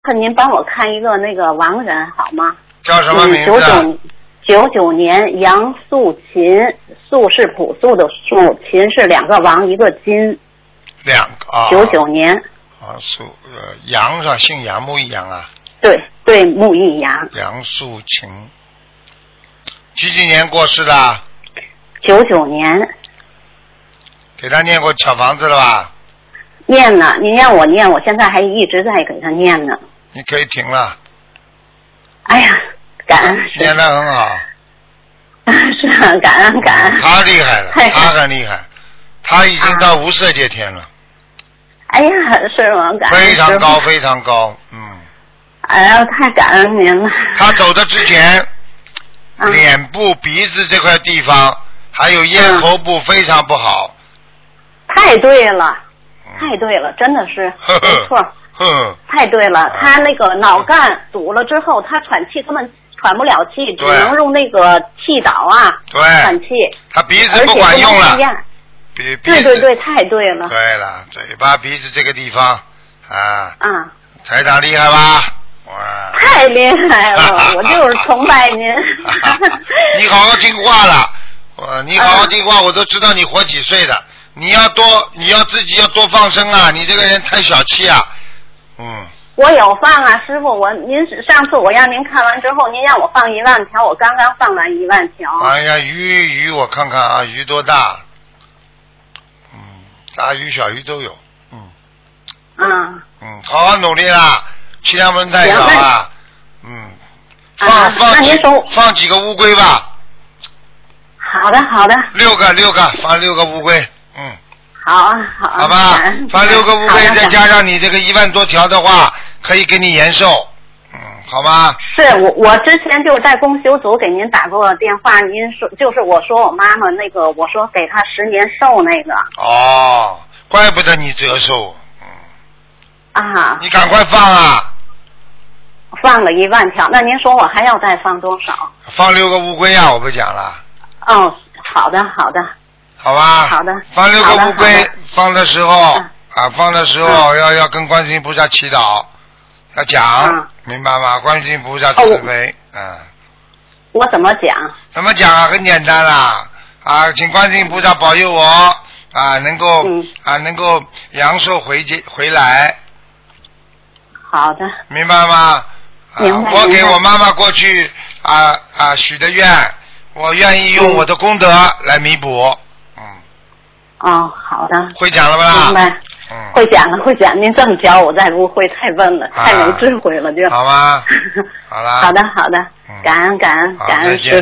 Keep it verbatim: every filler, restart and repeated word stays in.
看您帮我看一个那个亡人好吗？ 叫什么名字？ 九九九九年杨素琴，素是朴素的素，琴是两个王一个金。 两个啊。 九九年。 啊，素呃杨是吧？姓杨，木易杨啊。 对对，木易杨。 杨素琴，几几年过世的？ 九九年。 给他念过小房子了吧？ 念呢，您让我念，我现在还一直在给他念呢。 你可以停了。 哎呀，感恩。 念得很好。 是啊，感恩感恩。 他厉害了，他很厉害，他已经到无色界天了。 哎呀，是吗？感恩。 非常高，非常高，嗯。 哎呀，太感恩您了。 他走的之前，嗯、脸部、鼻子这块地方，还有咽喉部非常不好。 嗯、太对了。太对了，真的是没错，太对了。他那个脑干堵了之后，他喘气根本喘不了气，只能用那个气导啊喘气。 他鼻子不管用了。 鼻对对对，太对了。 对了，嘴巴、鼻子这个地方啊。 啊。 台长厉害吧？哇！ 太厉害了，我就是崇拜您。 你好好听话了，我你好好听话，我都知道你活几岁的。你要多，你要自己要多放生啊！你这个人太小气啊，嗯。 我有放啊，师傅，我您上次我让您看完之后，您让我放一万条，我刚刚放完一万条。 哎呀，鱼鱼我看看啊，鱼多大？嗯，大鱼小鱼都有，嗯。 嗯。 嗯，好好努力啦，气量不能太小啊。嗯。放、 啊、 放几放几个乌龟吧。 好的好的。 六个六个，放六个乌龟。嗯， 好啊，好啊， 好吧，放六个乌龟，再加上你这个一万多条的话，可以给你延寿，嗯，好吗？ 是我，我之前就在公修组给您打过电话，您说就是我说我妈妈那个，我说给她十年寿那个。 哦，怪不得你折寿，嗯。 啊。 你赶快放啊！ 放了一万条，那您说我还要再放多少？ 放六个乌龟啊！我不讲了。 哦，好的，好的。 好吧， 好的， 放六个乌龟，放的时候、 嗯、 啊，放的时候、嗯、要要跟观世音菩萨祈祷，要讲，嗯、明白吗？观世音菩萨慈悲，哦、嗯。 我怎么讲？ 怎么讲啊？很简单啦，啊，请观世音菩萨保佑我啊，能够、嗯、啊，能够阳寿回接回来。 好的。 明白吗？ 明白。 啊、我给我妈妈过去啊啊许的愿，我愿意用我的功德来弥补。 哦，好的。 会讲了吧？ 明白。 嗯。 会讲了，会讲。您这么教我，再不会太笨了，啊、太没智慧了，就。 好吗？好了。 好的，好的。感恩，感恩，感恩师父。